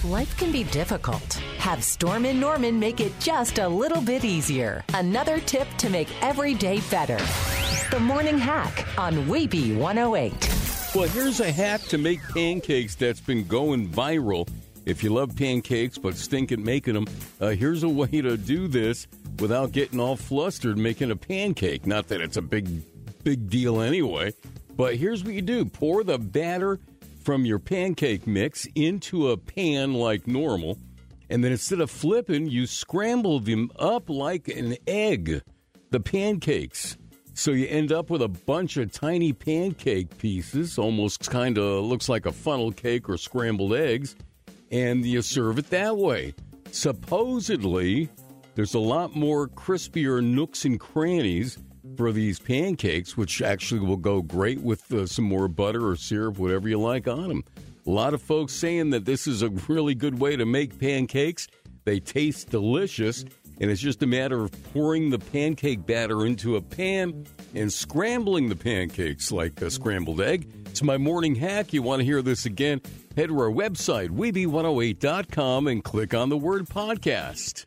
Life can be difficult. Have Storm & Norman make it just a little bit easier. Another tip to make every day better. The Morning Hack on Weeby 108. Well, here's a hack to make pancakes that's been going viral. If you love pancakes but stink at making them, here's a way to do this without getting all flustered making a pancake. Not that it's a big deal anyway, but here's what you do. Pour the batter from your pancake mix into a pan like normal, and then instead of flipping, you scramble them up like an egg, the pancakes. So you end up with a bunch of tiny pancake pieces, almost kind of looks like a funnel cake or scrambled eggs, and you serve it that way. Supposedly, there's a lot more crispier nooks and crannies for these pancakes, which actually will go great with some more butter or syrup, whatever you like on them. A lot of folks saying that this is a really good way to make pancakes. They taste delicious, and it's just a matter of pouring the pancake batter into a pan and scrambling the pancakes like a scrambled egg. It's my morning hack. You want to hear this again? Head to our website, Weeby108.com, and click on the word podcast.